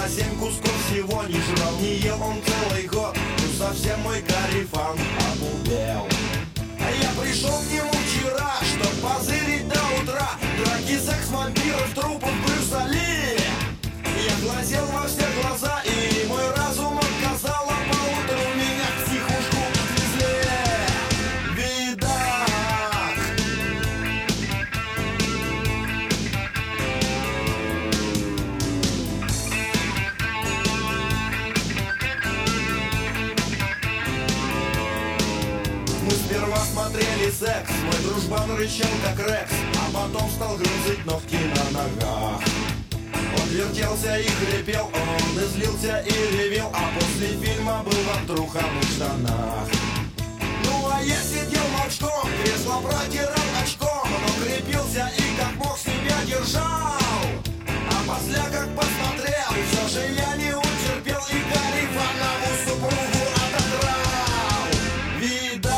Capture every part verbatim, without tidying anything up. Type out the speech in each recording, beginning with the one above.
на семь кусков всего. Не жрал, не ел он целый год. Ну совсем мой корефан обубел. А я пришел к нему вчера, чтоб позырить до утра. Драки, секс, вампиров, трупов, Брюса Ли. Я глазел во все глаза, и мой разум отказал. А поутру меня в психушку отвезли. Видак. Мы сперва смотрели секс, мой дружбан рычал как Рекс, а потом стал грызть ногти на ногах. Он вертелся и хрипел, он и злился и ревел, а после фильма был в труханных штанах. Ну а я сидел молчком, кресло протирал очком, но крепился и как мог себя держал. А после как посмотрел, все же я не утерпел и корефанову супругу отодрал. Видак.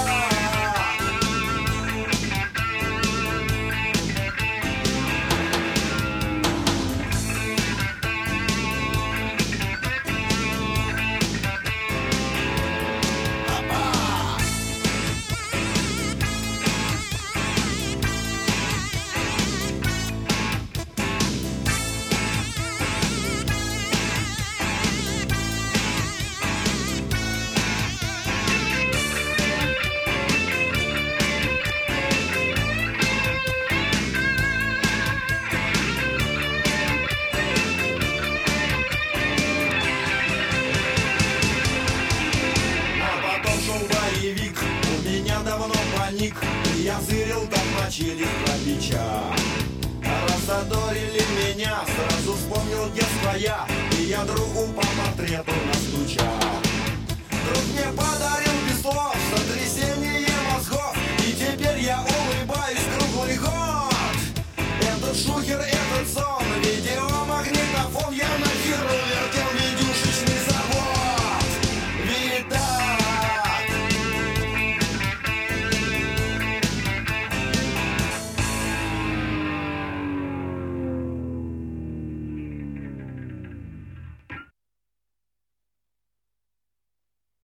У меня давно паник, и я зырил, как мочили храпича. Разодорили меня, сразу вспомнил детство я, и я другу по портрету настучал.